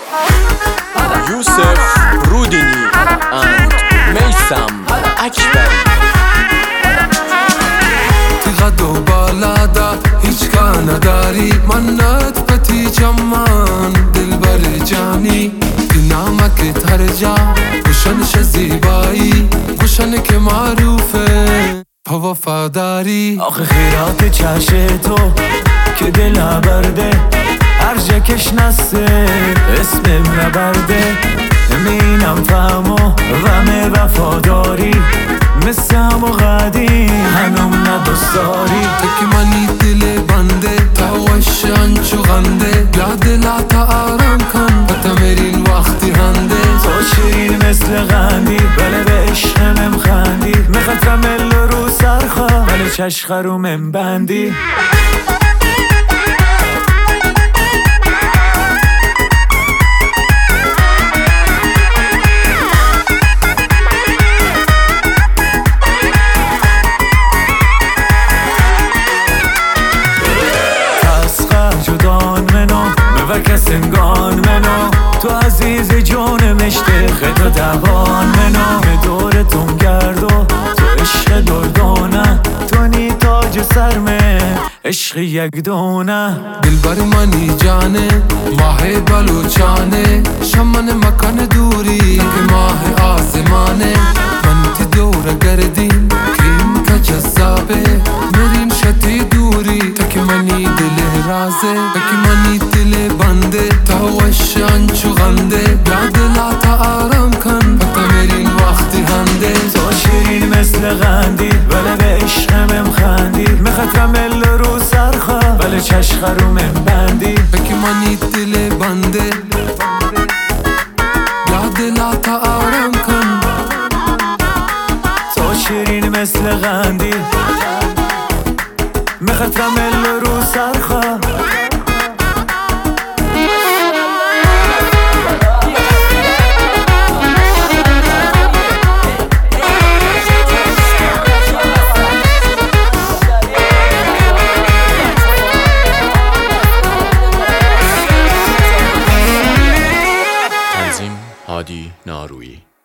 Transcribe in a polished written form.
Yusuf Rudini and Meysam Akbari. تقد و بالادا هیچ کار نداری منت بتیجم من دلبر جانی دی نامکت هر جا گوشنش زیبایی گوشن که معروفه پا وفاداری آخه خیرات چش تو که دل برده هر جا کش نسته اسمم نبرده امینم فهم و غم وفاداری مثل هم و قدیم هنوم ندستاری تکی منی دل بنده توشن چو غنده بیا دلاتا آرام کن بتمرین وقتی هنده تو شیرین مثل غندی بله به عشقم خندی میخواد مل رو سرخوا بله چشخ رو من بندی کسنگان منو تو عزیز جون مشتق تو دوان منو به دورتون گرد و تو عشق دردانه تو نی تاج سرمه عشق یک دونه دلبر منی جانه ماه بلوچانه شمن مکان دوری که ماه آسمانه من تی دور گردیم کریم که جذابه مرین شتی دوری تک منی دل رازه تک منی دل بنده توشن چو غنده بیا دلاتا آرام کن بتمرین وقتی هنده تو شیرین مثل غندی ولی به عشقم خندی میخواد مل رو سرخوا ولی چشخ رو من بندی تک منی دل بنده بیا دلاتا آرام کن تو شیرین مثل غندی میخواد مل رو سرخوا هادی نارویی.